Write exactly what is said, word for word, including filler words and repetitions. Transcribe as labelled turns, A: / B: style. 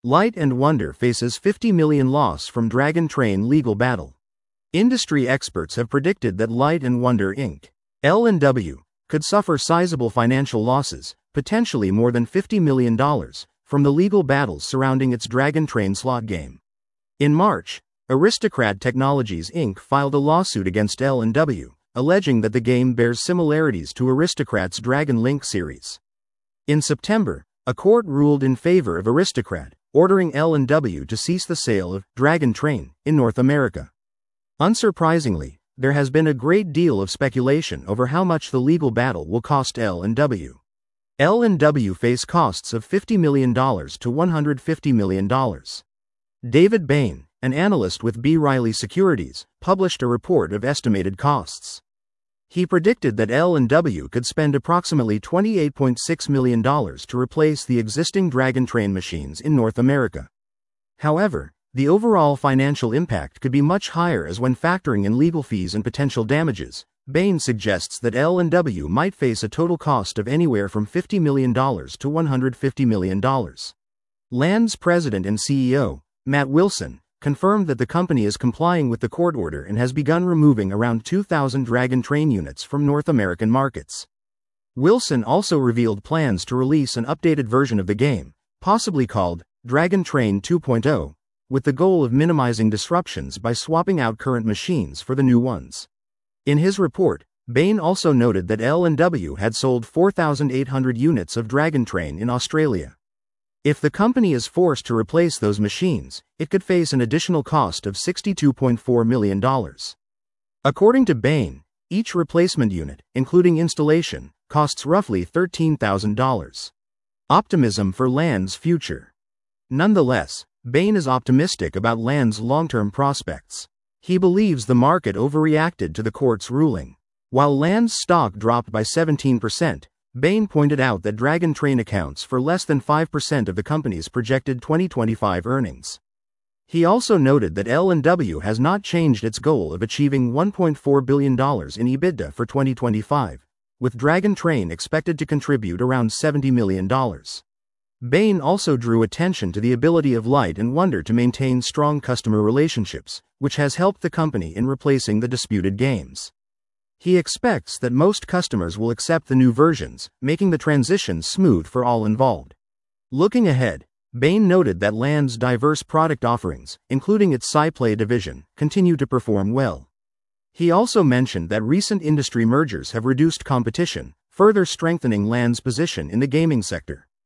A: Light and Wonder faces fifty million loss from Dragon Train legal battle. Industry experts have predicted that Light and Wonder Incorporated, L and W, could suffer sizable financial losses, potentially more than fifty million dollars, from the legal battles surrounding its Dragon Train slot game. In March, Aristocrat Technologies Incorporated filed a lawsuit against L and W, alleging that the game bears similarities to Aristocrat's Dragon Link series. In September, a court ruled in favor of Aristocrat, ordering L and W to cease the sale of Dragon Train in North America. Unsurprisingly, there has been a great deal of speculation over how much the legal battle will cost L and W. L and W face costs of fifty million dollars to one hundred fifty million dollars. David Bain, an analyst with B. Riley Securities, published a report of estimated costs. He predicted that L and W could spend approximately twenty-eight point six million dollars to replace the existing Dragon Train machines in North America. However, the overall financial impact could be much higher, as when factoring in legal fees and potential damages, Bain suggests that L and W might face a total cost of anywhere from fifty million dollars to one hundred fifty million dollars. Land's president and C E O, Matt Wilson, confirmed that the company is complying with the court order and has begun removing around two thousand Dragon Train units from North American markets. Wilson also revealed plans to release an updated version of the game, possibly called Dragon Train two point oh, with the goal of minimizing disruptions by swapping out current machines for the new ones. In his report, Bain also noted that L and W had sold four thousand eight hundred units of Dragon Train in Australia. If the company is forced to replace those machines, it could face an additional cost of sixty-two point four million dollars. According to Bain, each replacement unit, including installation, costs roughly thirteen thousand dollars. Optimism for Land's future. Nonetheless, Bain is optimistic about Land's long-term prospects. He believes the market overreacted to the court's ruling. While Land's stock dropped by seventeen percent, Bain pointed out that Dragon Train accounts for less than five percent of the company's projected twenty twenty-five earnings. He also noted that L and W has not changed its goal of achieving one point four billion dollars in EBITDA for twenty twenty-five, with Dragon Train expected to contribute around seventy million dollars. Bain also drew attention to the ability of Light and Wonder to maintain strong customer relationships, which has helped the company in replacing the disputed games. He expects that most customers will accept the new versions, making the transition smooth for all involved. Looking ahead, Bain noted that Land's diverse product offerings, including its SciPlay division, continue to perform well. He also mentioned that recent industry mergers have reduced competition, further strengthening Land's position in the gaming sector.